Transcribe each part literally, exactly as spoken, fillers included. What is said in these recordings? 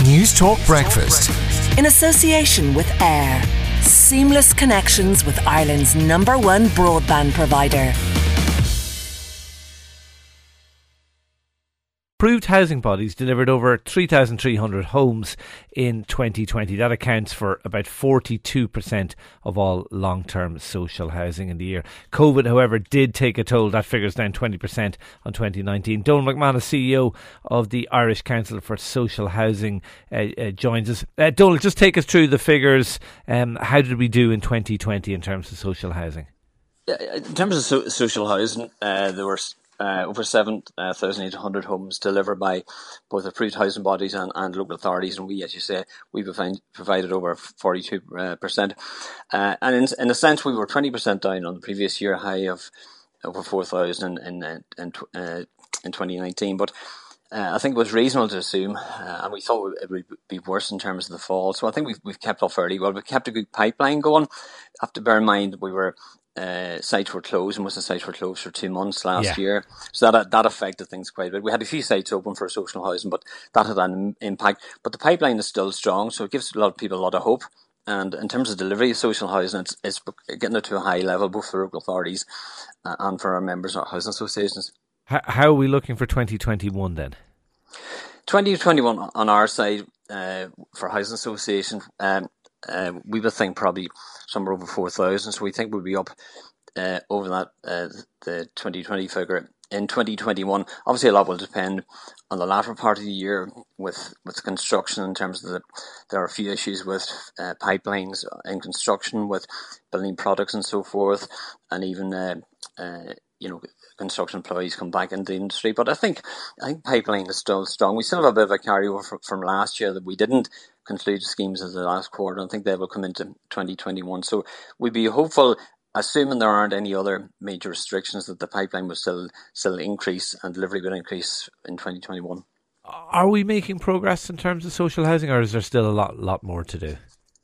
News Talk Breakfast. In association with AIR. Seamless connections with Ireland's number one broadband provider. Approved housing bodies delivered over three thousand three hundred homes in twenty twenty. That accounts for about forty-two percent of all long-term social housing in the year. COVID, however, did take a toll. That figure's down twenty percent on twenty nineteen. Donal McManus, C E O of the Irish Council for Social Housing, uh, uh, joins us. Uh, Donal, just take us through the figures. Um, how did we do in twenty twenty in terms of social housing? In terms of so- social housing, uh, there were Uh, over seven thousand eight hundred homes delivered by both approved housing bodies and, and local authorities, and we, as you say, we provided over forty-two percent. Uh, and in, in a sense, we were twenty percent down on the previous year high of over four thousand in, in, in, uh, in twenty nineteen. But uh, I think it was reasonable to assume, uh, and we thought it would be worse in terms of the fall. So I think we've, we've kept off fairly well. We've kept a good pipeline going. You have to bear in mind we were Uh, sites were closed, and most of the sites were closed for two months last yeah. year. So that that affected things quite a bit. We had a few sites open for social housing, but that had an impact. But the pipeline is still strong, so it gives a lot of people a lot of hope. And in terms of delivery of social housing, it's, it's getting it to a high level, both for local authorities and for our members of housing associations. How, how are we looking for twenty twenty-one then? twenty twenty-one on our side, uh, for housing association, um, Uh, we would think probably somewhere over four thousand, so we think we'll be up uh, over that, uh, the twenty twenty figure. In twenty twenty-one, obviously a lot will depend on the latter part of the year with, with construction in terms of the, there are a few issues with uh, pipelines in construction, with building products and so forth, and even, uh, uh, you know, construction employees come back into the industry. But I think I think pipeline is still strong. We still have a bit of a carryover from, from last year that we didn't conclude schemes as the last quarter. I think they will come into twenty twenty-one. So we'd be hopeful, assuming there aren't any other major restrictions, that the pipeline will still still increase and delivery will increase in twenty twenty-one. Are we making progress in terms of social housing, or is there still a lot lot more to do?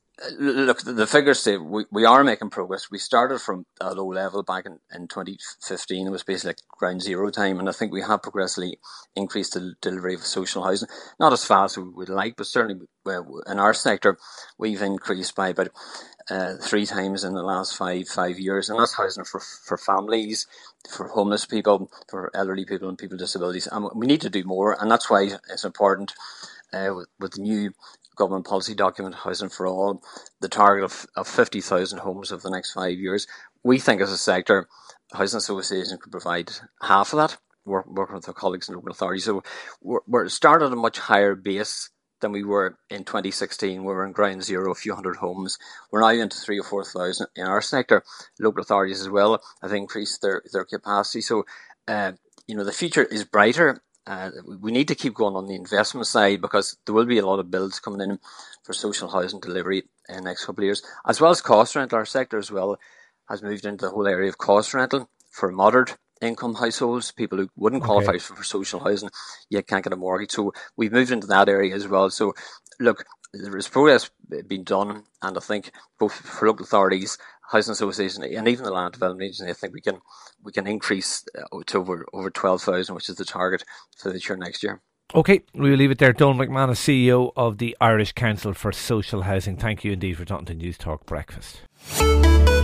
Look, the figures say we, we are making progress. We started from a low level back in, in twenty fifteen. It was basically like ground zero time, and I think we have progressively increased the delivery of social housing. Not as fast as we would like, but certainly well, in our sector, we've increased by about uh, three times in the last five five years, and that's housing for for families, for homeless people, for elderly people and people with disabilities. And we need to do more, and that's why it's important uh, with, with the new government policy document, Housing for All, the target of, of fifty thousand homes over the next five years. We think as a sector, housing associations could provide half of that, work, working with our colleagues in local authorities. So we're, we're started at a much higher base than we were in twenty sixteen. We were in ground zero, a few hundred homes. We're now into three or four thousand in our sector. Local authorities as well have increased their, their capacity. So, uh, you know, the future is brighter. Uh, we need to keep going on the investment side, because there will be a lot of builds coming in for social housing delivery in the next couple of years, as well as cost rental. Our sector as well has moved into the whole area of cost rental for moderate income households, people who wouldn't qualify okay. for, for social housing yet can't get a mortgage. So we've moved into that area as well. So look, there is progress being done, and I think both for local authorities, housing associations, and even the land development agency, I think we can we can increase to over over twelve thousand, which is the target for this year next year. Okay, we'll leave it there. Donal McManus, C E O of the Irish Council for Social Housing. Thank you indeed for talking to News Talk Breakfast.